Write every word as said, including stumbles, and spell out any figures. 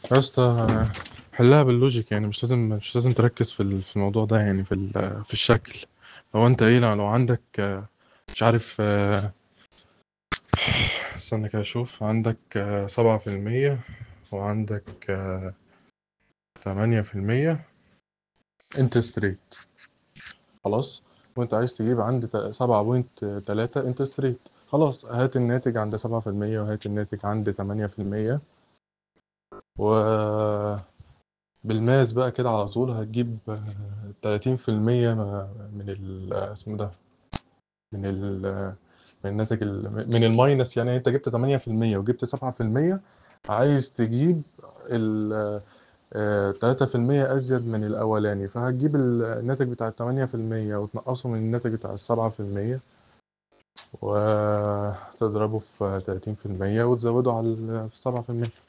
يا اسطى، حلها باللوجيك يعني. مش لازم مش لازم تركز في ال- في الموضوع ده يعني، في ال- في الشكل. هو انت ايه، لو عندك آه، مش عارف، آه، استنى كده اشوف. عندك آه، سبعة في المية وعندك آه، تمانية في المية انترست ريت. خلاص. وانت عايز تجيب عند ت- سبعة بوينت تلاتة انترست ريت. خلاص، هات الناتج عند سبعة في المية وهات الناتج عند تمانية في المية، وبالماس بقى كده على طول هتجيب آه، تلاتين في المية من ال اسمه ده، من ال من الناتج ال- من الماينس. يعني انت جبت تمانية في المية وجبت سبعة في المية، عايز تجيب ال آه، تلاتة في المية أزيد من الأولاني، فهتجيب الناتج بتاع التمانية في المية وتنقصه من الناتج بتاع السبعة في المية وتضربه في تلاتين في المية وتزوده على السبعة في المية.